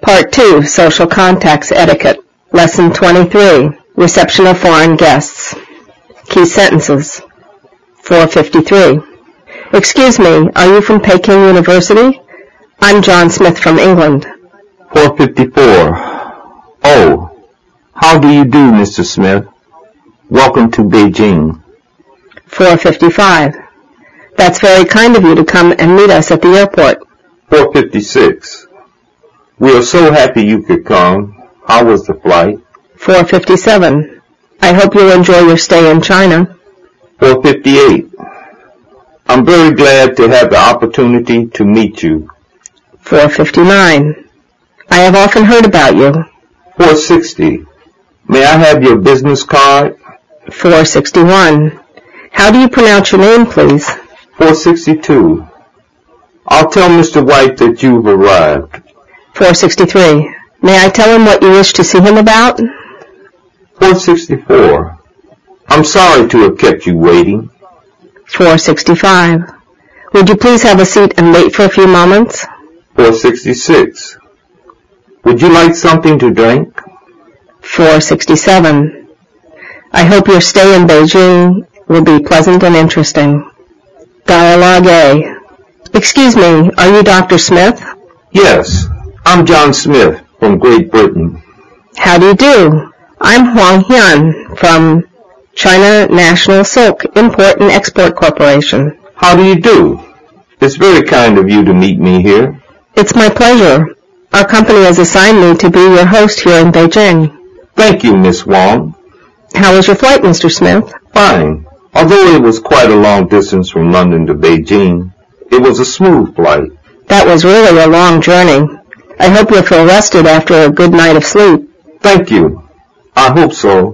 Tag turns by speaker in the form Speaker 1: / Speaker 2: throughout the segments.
Speaker 1: Part 2, Social Contacts Etiquette. Lesson 23, Reception of Foreign Guests. Key sentences. 453. Excuse me, are you from Peking University? I'm John Smith from England.
Speaker 2: 454. Oh, how do you do, Mr. Smith? Welcome to Beijing.
Speaker 1: 455. That's very kind of you to come and meet us at the airport.
Speaker 2: 456. We are so happy you could come. How was the flight?
Speaker 1: 457. I hope you'll enjoy your stay in China.
Speaker 2: 458. I'm very glad to have the opportunity to meet you.
Speaker 1: 459. I have often heard about you.
Speaker 2: 460. May I have your business card?
Speaker 1: 461. How do you pronounce your name, please?
Speaker 2: 462. I'll tell Mr. White that you've arrived.
Speaker 1: 463. May I tell him what you wish to see him about?
Speaker 2: 464. I'm sorry to have kept you waiting.
Speaker 1: 465. Would you please have a seat and wait for a few moments?
Speaker 2: 466. Would you like something to drink?
Speaker 1: 467. I hope your stay in Beijing will be pleasant and interesting. Dialogue A. Excuse me, are you Dr. Smith?
Speaker 2: Yes, I'm John Smith from Great Britain.
Speaker 1: How do you do? I'm Huang Hyun from China National Silk Import and Export Corporation.
Speaker 2: How do you do? It's very kind of you to meet me here.
Speaker 1: It's my pleasure. Our company has assigned me to be your host here in Beijing.
Speaker 2: Thank you, Miss Wong.
Speaker 1: How was your flight, Mr. Smith?
Speaker 2: Fine. Although it was quite a long distance from London to Beijing, it was a smooth flight.
Speaker 1: That was really a long journey. I hope you'll feel rested after a good night of sleep.
Speaker 2: Thank you. I hope so.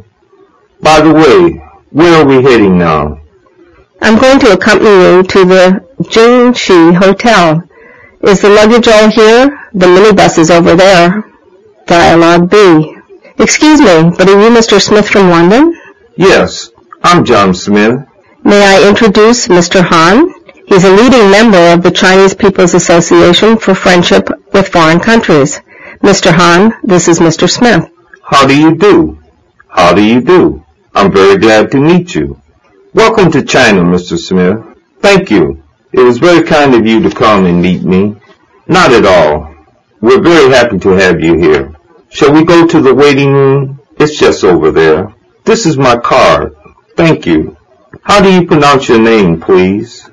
Speaker 2: By the way, where are we heading now?
Speaker 1: I'm going to accompany you to the Jingxi Hotel. Is the luggage all here? The minibus is over there. Dialogue B. Excuse me, but are you Mr. Smith from London?
Speaker 2: Yes, I'm John Smith.
Speaker 1: May I introduce Mr. Han? He's a leading member of the Chinese People's Association for Friendship with Foreign Countries. Mr. Han, this is Mr. Smith.
Speaker 2: How do you do? How do you do? I'm very glad to meet you. Welcome to China, Mr. Smith. Thank you. It was very kind of you to come and meet me. Not at all. We're very happy to have you here. Shall we go to the waiting room? It's just over there. This is my card. Thank you. How do you pronounce your name, please?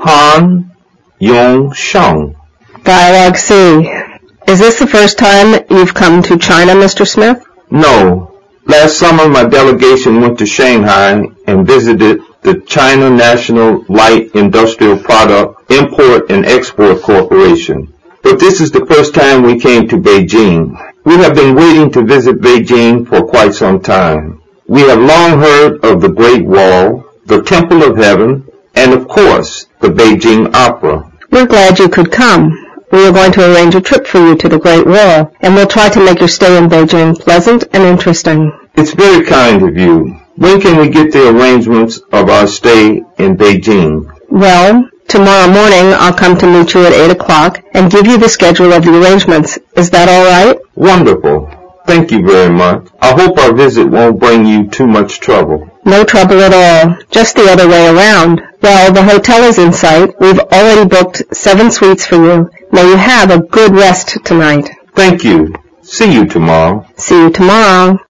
Speaker 2: Han Yong Sheng.
Speaker 1: Dialogue C. Is this the first time you've come to China, Mr. Smith?
Speaker 2: No. Last summer my delegation went to Shanghai and visited the China National Light Industrial Product Import and Export Corporation. But this is the first time we came to Beijing. We have been waiting to visit Beijing for quite some time. We have long heard of the Great Wall, the Temple of Heaven, and of course, the Beijing Opera.
Speaker 1: We're glad you could come. We are going to arrange a trip for you to the Great Wall, and we'll try to make your stay in Beijing pleasant and interesting.
Speaker 2: It's very kind of you. When can we get the arrangements of our stay in Beijing?
Speaker 1: Well, tomorrow morning I'll come to meet you at 8 o'clock and give you the schedule of the arrangements. Is that all right?
Speaker 2: Wonderful. Thank you very much. I hope our visit won't bring you too much trouble.
Speaker 1: No trouble at all. Just the other way around. Well, the hotel is in sight. We've already booked 7 suites for you. May you have a good rest tonight.
Speaker 2: Thank you. See you tomorrow.
Speaker 1: See you tomorrow.